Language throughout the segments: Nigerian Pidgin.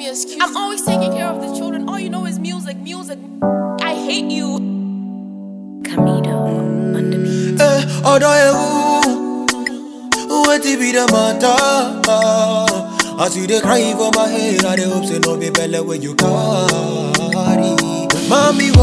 me excuse. I'm always taking care of the children. All you know is music, music. I hate you. Camido on the beat. What be the matter? I see they cry for my head. I hope say no be better when you carry. Mommy,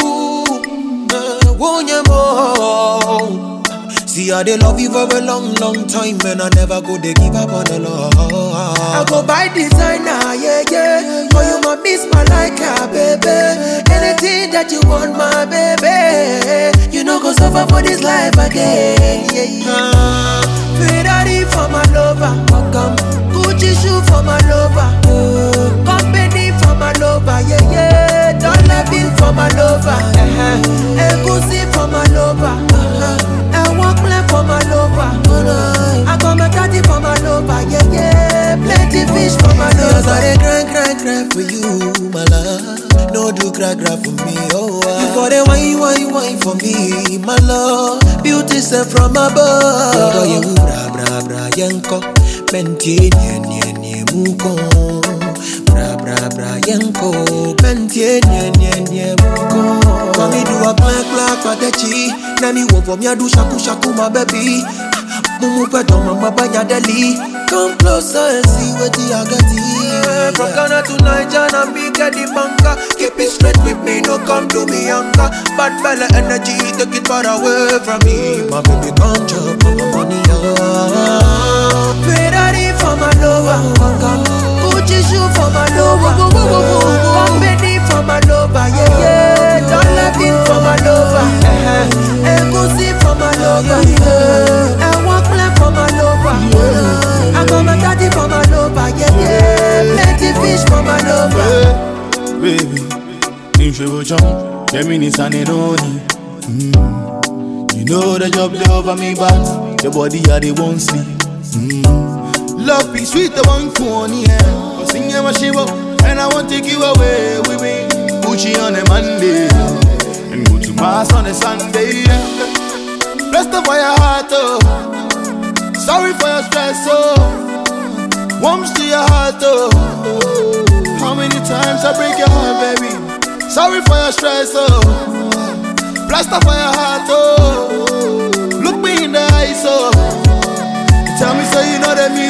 see how they love you for a long, long time, and I never go they give up on the love. I go buy designer, yeah, yeah. For you, my miss my like a baby. Anything that you want, my baby. You know, go suffer for this life again, yeah, yeah. Ferrari for my lover, Gucci shoe for my lover, company for my lover, yeah, yeah. Dollar bill for my lover, Egusi for my lover, for my lover, I got my daddy for my lover, yeah, yeah. Plenty fish for my lover. I cry for you, my love. No do cry for me, oh. You for the wine for me, my love. Beauty sent from above. You bra yanko, pentie nye muko. Bra yanko, pentie nye muko. When me do a clack for the chi, na me wo for me a do shaku my baby. Mumu pedo mama banya deli. Come closer and see what the agati. From Ghana to Niger and me get the banker. Keep it straight with me, no come to me younger. Bad bella energy, take it far away from me. My baby come chop my money up. Ferrari for my lover, Gucci shoe for my lover, company for my lover, yeah, yeah. Dollar bill for my lover, Egusi for my lover, and one plan for my lover. I got my daddy for my lover, yeah, yeah. Plenty fish for my lover. Baby, you should jump. Get me this and it only. You know the job they over me back. Your body are they won't sleep. Love be sweet, the one corny, yeah. But sing your machine, and I want to take you away with me. Gucci on a Monday, and go to Mass on a Sunday. Bless the fire heart, oh. Sorry for your stress, oh. Warms to your heart, oh. How many times I break your heart, baby? Sorry for your stress, oh. Bless the fire heart, oh. Look me in the eyes, oh. Tell me so you know that me